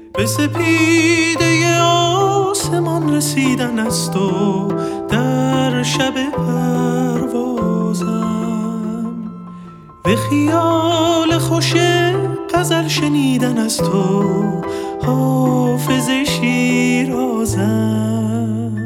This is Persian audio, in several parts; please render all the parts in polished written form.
به سپیده آسمان رسیدن است و در شب پروازم، به خیال خوش غزل شنیدن است و حافظ شیرازم.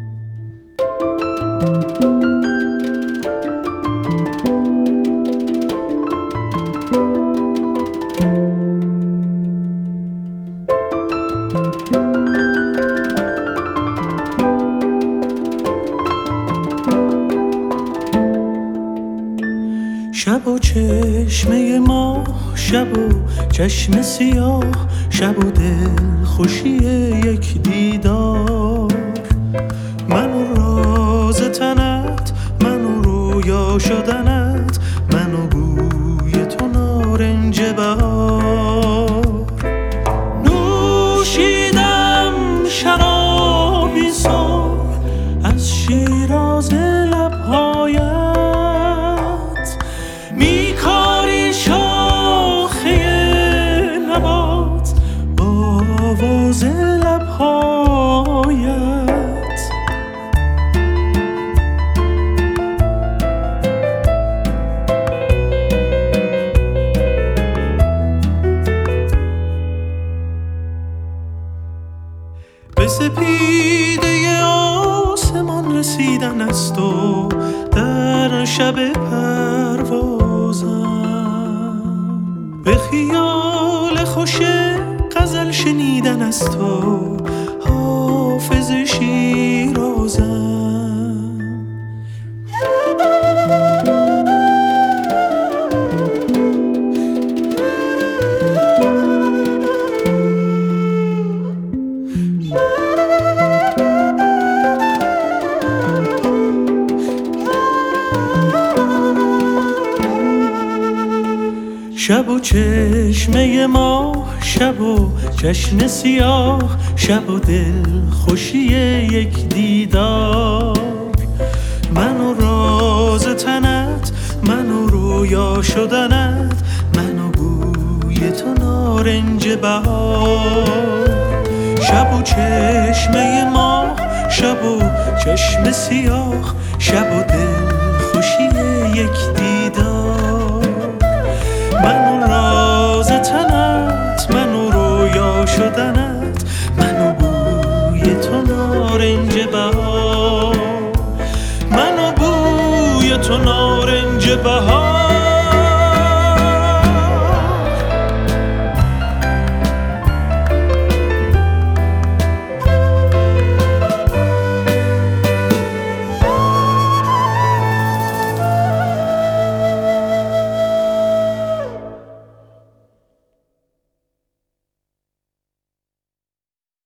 شب و چشمه ماه، شب و چشم سیاه، شب و دل خوشی یک دیدار، من و راز تنت، من و رویا شدنت، من و بوی تو نارنج بهار. نوشیدم شرابی صبح از شیراز لبهایت، میکاری شاخه نبات با آواز لبهایت. به سپیده آسمان رسیدن است و در شب پروازم، به خیال خوش غزل شنیدن است و حافظ شیرازم. شب و چشمه ماه، شب و چشم سیاه، شب و دل خوشی یک دیدار، من و راز تنت، من و رویا شدنت، من و بوی تو نارنج بهار. شب و چشمه ماه، شب و چشم سیاه، شب و دل خوشی یک دیدار، من و راز تنت، من و رویا شدنت، من و بوی تو نارنج بهار، من و بوی تو نارنج بهار.